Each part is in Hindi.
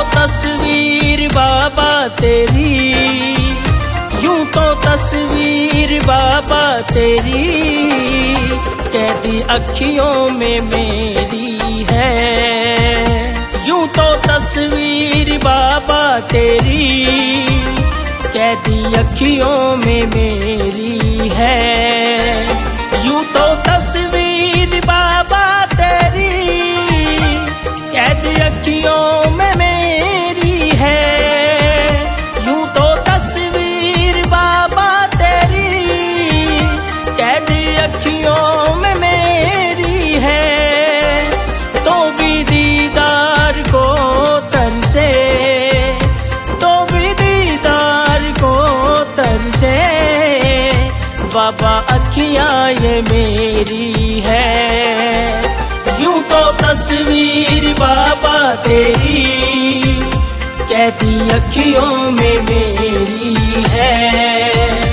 तस्वीर बाबा तेरी, यूं तो तस्वीर बाबा तेरी कैदी अखियों में मेरी है। यूं तो तस्वीर बाबा तेरी कैदी अखियों में मेरी है। यूं तो तस्वीर बाबा तेरी कैदी अखियों में मेरी है। यूं तो तस्वीर बाबा तेरी कैदी अखियों में मेरी है। तो भी दीदार को तरसे, तो भी दीदार को तरसे बाबा अखियां ये मेरी है। यूं तो तस्वीर बाबा तेरी कैदी अखियों में मेरी है।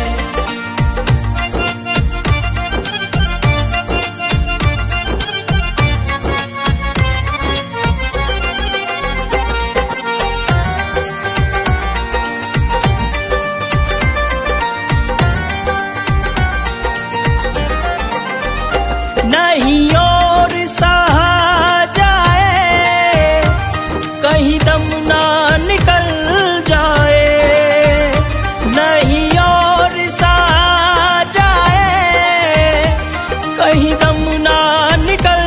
नहीं और सहा जाए, कहीं दम ना निकल जाए। नहीं और सहा जाए, कहीं दम ना निकल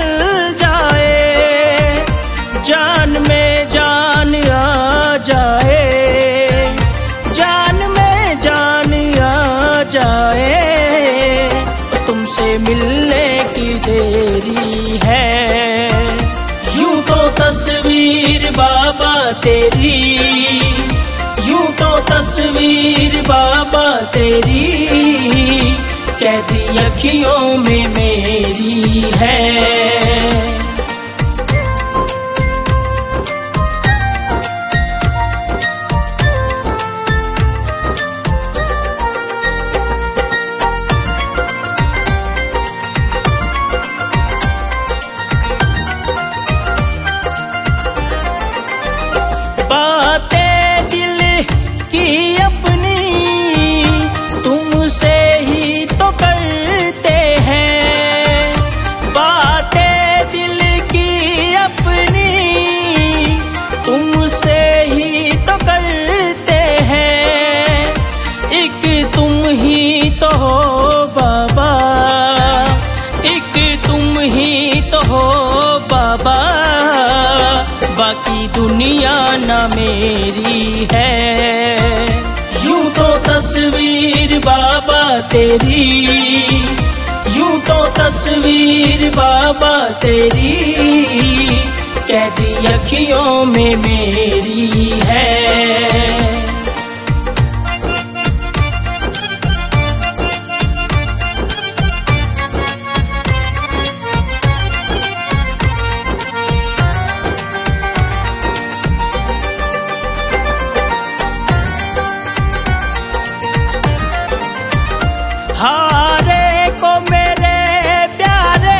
जाए। जान में जान आ जाए, जान में जान आ जाए। तुमसे मिलने की देरी है। यूं तो तस्वीर बाबा तेरी, यूं तो तस्वीर बाबा तेरी कैदी अखियों में मेरी है। बातें दिल की अपनी तुमसे ही तो करते हैं। बातें दिल की अपनी तुमसे ही तो करते हैं। एक तुम ही तो हो बाबा, एक तुम ही तो हो बाबा। बाकी दुनिया ना मेरी है। यूं तो तस्वीर बाबा तेरी, यूं तो तस्वीर बाबा तेरी कैदी अखियों में मेरी है। हारे को मेरे प्यारे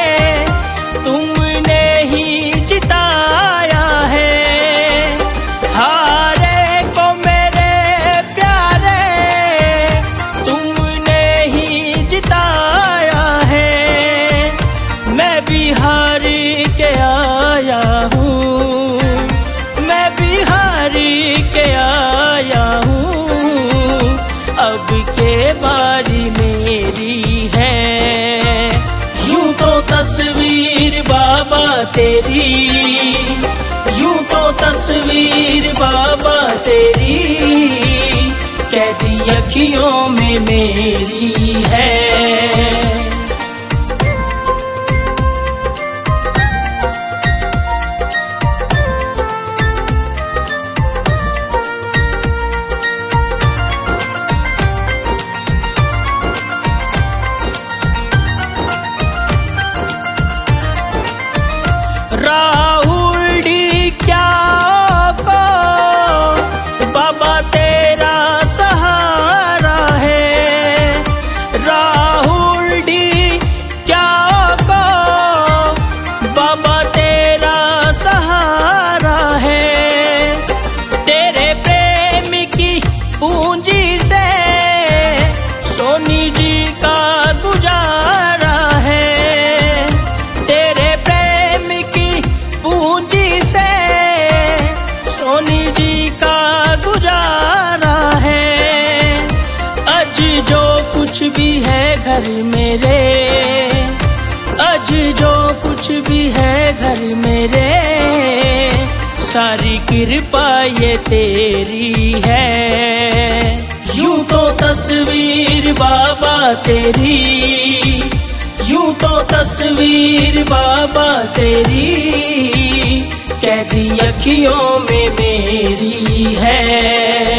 तुमने ही जिताया है। हारे को मेरे प्यारे तुमने ही जिताया है। मैं भी हार के आया हूँ, मैं भी हार के आया हूँ। अब के बारी मेरी है। यूं तो तस्वीर बाबा तेरी, यूं तो तस्वीर बाबा तेरी कैदी अखियों में मेरी है। राहुल डी क्या को बाबा तेरा सहारा है। घर मेरे, आज जो कुछ भी है घर मेरे, सारी कृपा ये तेरी है। यूं तो तस्वीर बाबा तेरी, यूं तो तस्वीर बाबा तेरी, कैदी अखियों में मेरी है।